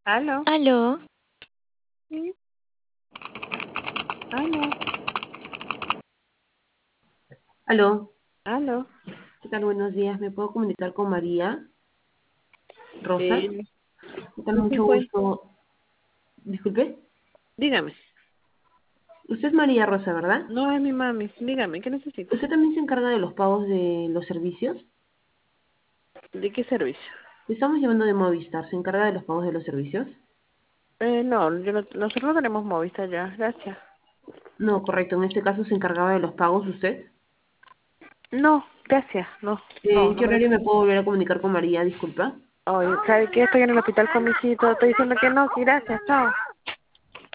¿Aló? Aló, Sí. ¿Aló? Aló, ¿Aló? ¿qué tal? Buenos días. ¿Me puedo comunicar con María Rosa? Eh, ¿Qué tal? ¿Con quién Mucho fue? gusto. Disculpe. Dígame. Usted es María Rosa, ¿verdad? No es mi mami. Dígame, ¿qué necesita? ¿Usted también se encarga de los pagos de los servicios? ¿De qué servicio? Le estamos llamando de Movistar. ¿Se encarga de los pagos de los servicios? No, nosotros no tenemos Movistar ya, gracias. No, correcto. En este caso se encargaba de los pagos usted. No, gracias, no, ¿En qué horario me puedo volver a comunicar con María? Disculpa. Oye, ¿sabe qué? Estoy en el hospital con mi hijito, estoy diciendo que no, que gracias, chao.